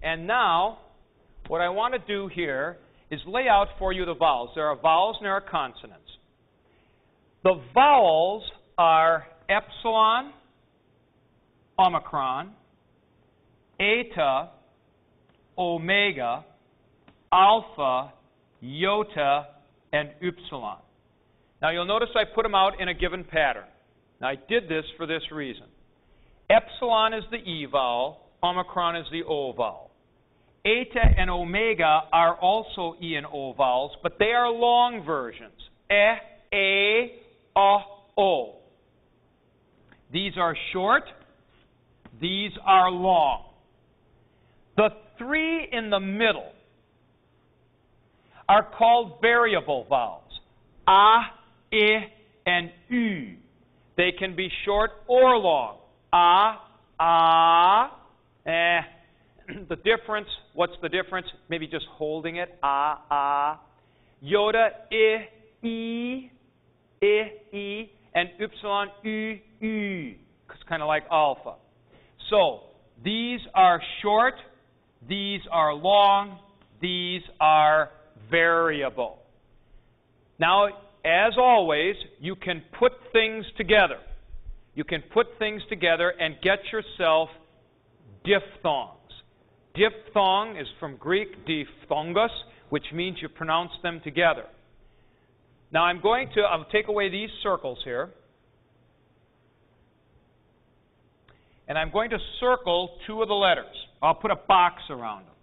And now, what I want to do here is lay out for you the vowels. There are vowels and there are consonants. The vowels are epsilon, omicron, eta, omega, alpha, iota, and upsilon. Now you'll notice I put them out in a given pattern. Now I did this for this reason. Epsilon is the E vowel, omicron is the O vowel. Eta and omega are also E and O vowels, but they are long versions. A, O. These are short, these are long. The three in the middle are called variable vowels. A, I, and U. They can be short or long. The difference, what's the difference? Maybe just holding it. Iota, I, and upsilon, U. It's kind of like alpha. So, these are short, these are long, these are variable. Now, as always, you can put things together. You can put things together and get yourself diphthongs. Diphthong is from Greek diphthongos, which means you pronounce them together. Now I'll take away these circles here. And I'm going to circle two of the letters. I'll put a box around them.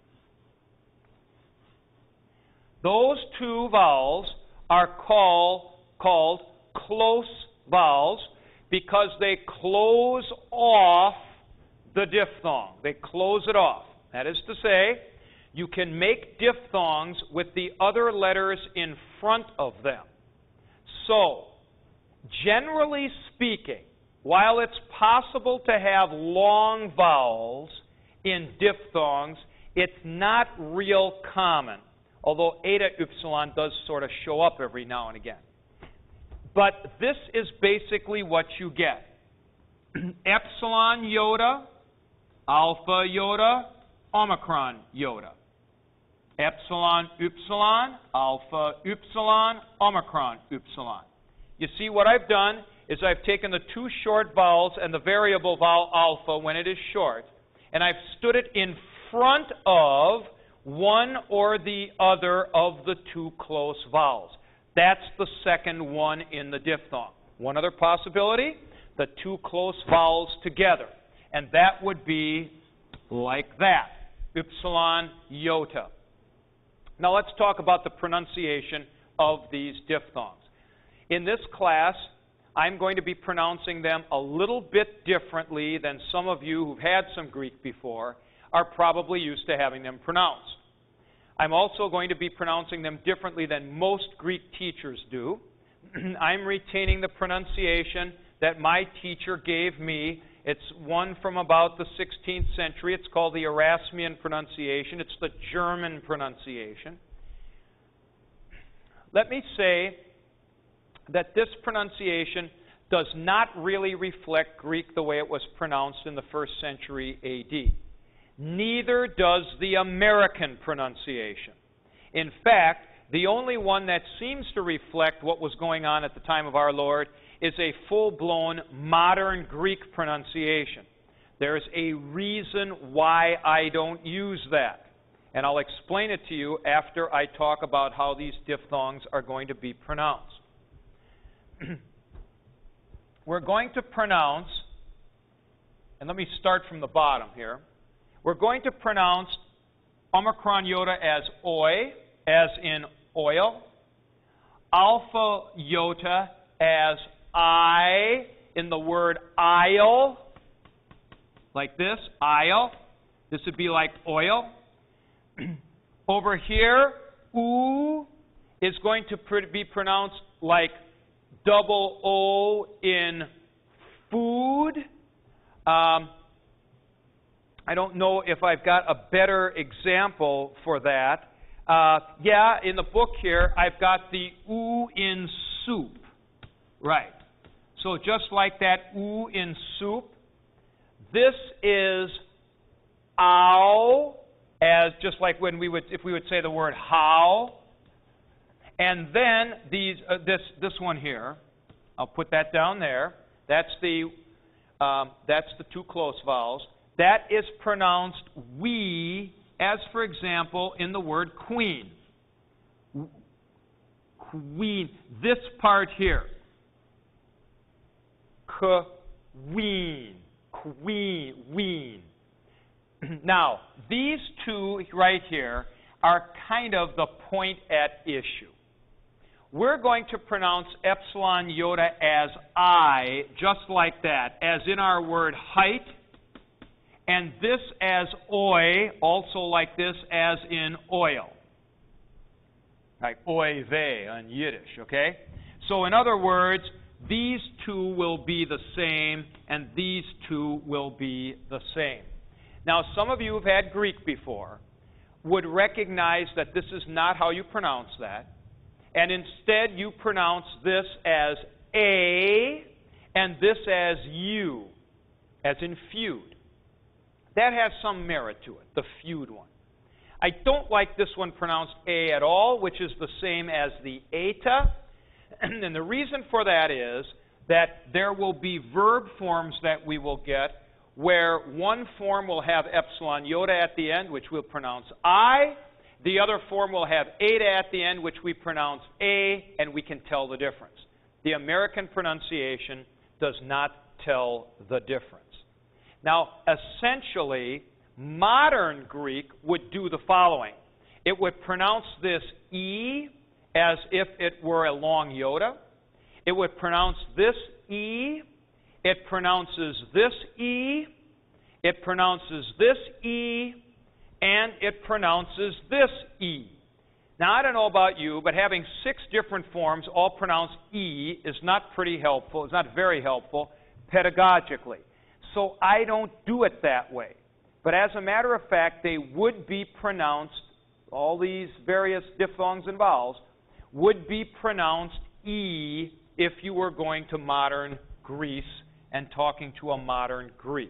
Those two vowels are called close vowels because they close off the diphthong. They close it off. That is to say, you can make diphthongs with the other letters in front of them. So, generally speaking, while it's possible to have long vowels in diphthongs, it's not real common, although eta upsilon does sort of show up every now and again. But this is basically what you get. Epsilon iota, alpha iota, omicron iota. Epsilon upsilon, alpha upsilon, omicron upsilon. You see, what I've done is I've taken the two short vowels and the variable vowel alpha when it is short, and I've stood it in front of one or the other of the two close vowels. That's the second one in the diphthong. One other possibility, the two close vowels together. And that would be like that, upsilon iota. Now let's talk about the pronunciation of these diphthongs. In this class, I'm going to be pronouncing them a little bit differently than some of you who've had some Greek before are probably used to having them pronounced. I'm also going to be pronouncing them differently than most Greek teachers do. I'm retaining the pronunciation that my teacher gave me. It's one from about the 16th century. It's called the Erasmian pronunciation. It's the German pronunciation. Let me say that this pronunciation does not really reflect Greek the way it was pronounced in the first century A.D. Neither does the American pronunciation. In fact, the only one that seems to reflect what was going on at the time of our Lord is a full-blown modern Greek pronunciation. There's a reason why I don't use that. And I'll explain it to you after I talk about how these diphthongs are going to be pronounced. We're going to pronounce, and let me start from the bottom here. We're going to pronounce omicron iota as oi, as in oil. Alpha iota as I, in the word aisle, like this, aisle. This would be like oil. Over here, oo is going to be pronounced like double O in food. I don't know if I've got a better example for that. Yeah, in the book here, I've got the oo in soup. Right. So just like that oo in soup, this is ow as just like when we would, if we would say the word how. And then this one here, I'll put that down there. That's the two close vowels. That is pronounced we, as for example in the word queen. Queen. This part here. Queen. Queen. Ween. Now, these two right here are kind of the point at issue. We're going to pronounce epsilon iota as I, just like that, as in our word height, and this as oi, also like this, as in oil. Like oy vey in Yiddish, okay? So in other words, these two will be the same, and these two will be the same. Now, some of you who've had Greek before would recognize that this is not how you pronounce that. And instead, you pronounce this as a, and this as u, as in feud. That has some merit to it, the feud one. I don't like this one pronounced a at all, which is the same as the eta. And the reason for that is that there will be verb forms that we will get where one form will have epsilon iota at the end, which we'll pronounce I. The other form will have eta at the end, which we pronounce a, and we can tell the difference. The American pronunciation does not tell the difference. Now, essentially, modern Greek would do the following. It would pronounce this E as if it were a long iota. It would pronounce this E. It pronounces this E. It pronounces this E. And it pronounces this E. Now, I don't know about you, but having 6 different forms all pronounced E is not pretty helpful. It's not very helpful pedagogically. So I don't do it that way. But as a matter of fact, they would be pronounced, all these various diphthongs and vowels, would be pronounced E if you were going to modern Greece and talking to a modern Greek.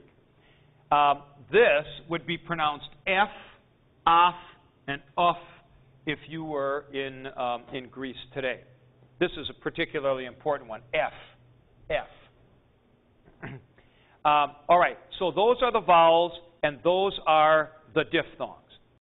This would be pronounced F, af, and uf if you were in Greece today. This is a particularly important one, F, F. All right, so those are the vowels, and those are the diphthongs.